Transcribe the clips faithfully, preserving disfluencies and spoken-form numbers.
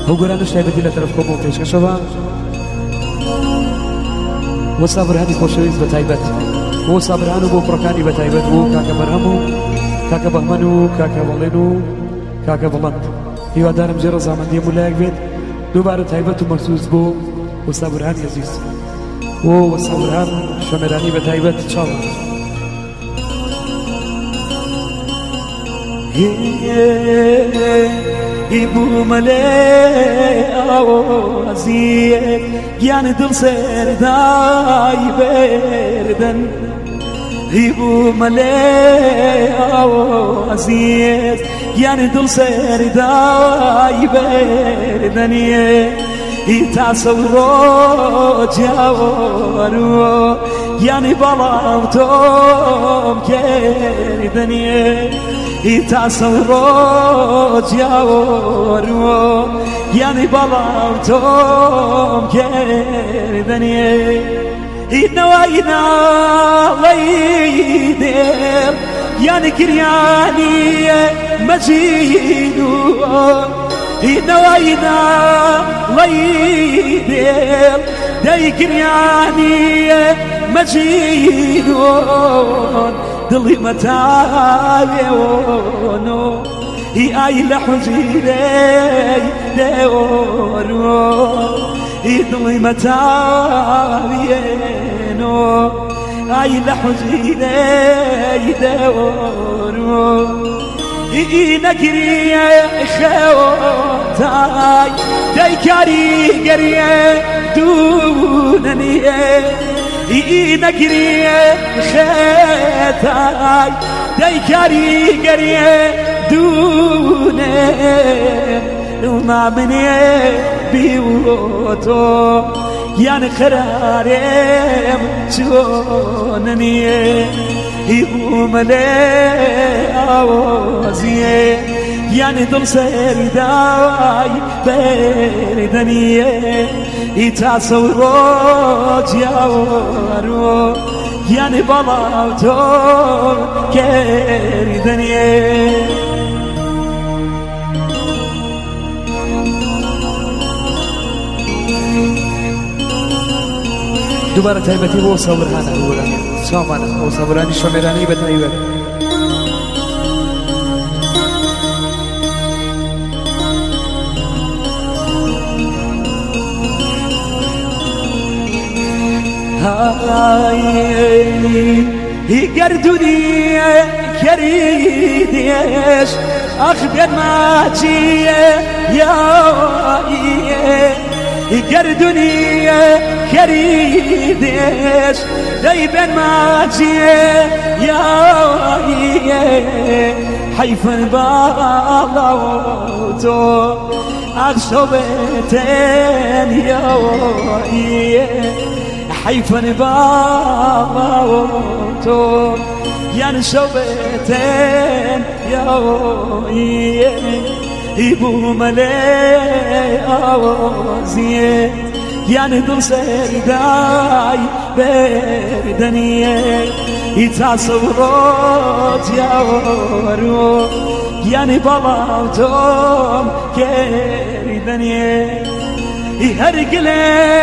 ئەو گۆرانش تایبەتی لە تەرەف کۆمەڵ پێشکەشەوە وە سابرهانی خۆشەویست بە تایبەت بۆ سابرهان و بۆ کوڕەکانی بە تایبەت بۆ کاکە بەرهەم و کاکە بەهمەن و کاکە بەڵێن و کاکە بەڵەند هیوادارم جێ ڕەزامەندی هەموو لایەک بێت دووبارە تایبەت و مەخسووس بۆ وە سابرهانی عەزیز بۆ وە سابرهان شەمێرانی بە تایبەت چاوە بوو مەلێ ئاوازیێ گیانی دڵ سێردای بێردن بوو مەلێ ئاوازیێ گیانی دڵ سێردای بێردنیێ تا سەورۆ جیاوەروە گیانی بەڵام تۆم کێردنیێ تا سەورۆ جیاوەروە گیانی بەڵام تۆم کێردنیێ هینەوەی ناڵەی دێڵ گیانی گریانیە مەجیدووە هینەوەی ناڵەی دێڵ دەی گریانیە مەجیدوون دڵی مەتاوێوەنۆ هی ئای لە حوجیرەی دێوەروە هی دڵی مەتاوێنۆ ئای لە حوجیرەی دێوەروە هی نەگریە خێوەتای دەی کاریگەریە دوونەنیە هی نەگریە خێتای دەی کاریگەریە دوونێ وما منێ بیوتۆ یان قرارێم چۆنەنیە هی بوو مەلێ ئاوازیێ یانی دڵ سێردای بێردنیێ هی تا سەورۆ جیاوەروە یانی بەڵام تۆم کێردنیێ دووبارە تایبەتی بۆ سابرهانە گۆرانە چاومانە بۆ سابرهانی شەمێرانی بە تایبەت هی گردونیە کەریدێش ئەخبێن ماچیە یاواییە هی گردونیە کەریدێش دەی بێن ماچیە یاواییە حەیفن باڵاوتۆ ئەخشۆ بێتێن یاواییە حيفا باوتو يعني شوبتين يا يبو ملي اوزيه يعني دل سرداي بردنيه يتصورات يا ورو يعني بلاوتهم كردنيه هرقله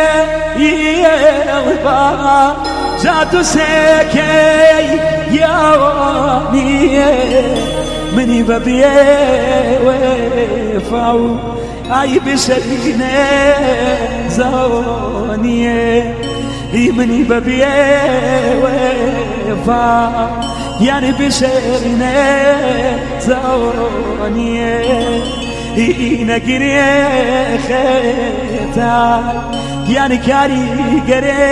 يلبا جاتو سكي يا واني مني ببيه وفاو اي بشرينه زونيه مني ببيه وفاو يعني بشرينه زونيه نەگرێ خێتای یانی کاریگەرێ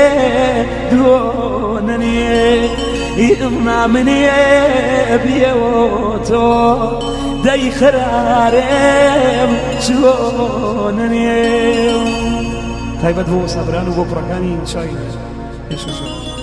دوۆنەنیێ ئیڵنا منێ بێوە تۆ دەی خرارێم چۆنەنیێ تایبەت بۆ سابران و بۆ کوڕەکانی چای پێشکەشە